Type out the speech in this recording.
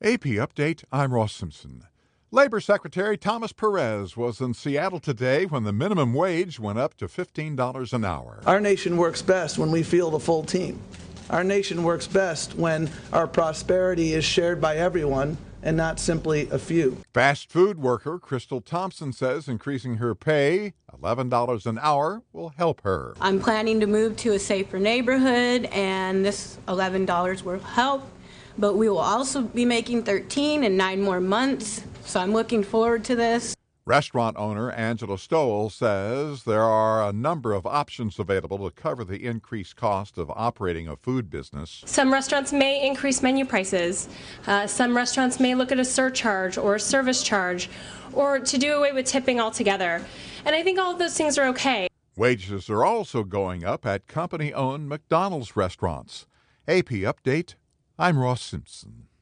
AP Update, I'm Ross Simpson. Labor Secretary Thomas Perez was in Seattle today when the minimum wage went up to $15 an hour. Our nation works best when we feel the full team. Our nation works best when our prosperity is shared by everyone and not simply a few. Fast food worker Crystal Thompson says increasing her pay, $11 an hour, will help her. I'm planning to move to a safer neighborhood, and this $11 will help. But we will also be making 13 in 9 more months, so I'm looking forward to this. Restaurant owner Angela Stowell says there are a number of options available to cover the increased cost of operating a food business. Some restaurants may increase menu prices. Some restaurants may look at a surcharge or a service charge, or to do away with tipping altogether. And I think all of those things are okay. Wages are also going up at company-owned McDonald's restaurants. AP Update, I'm Ross Simpson.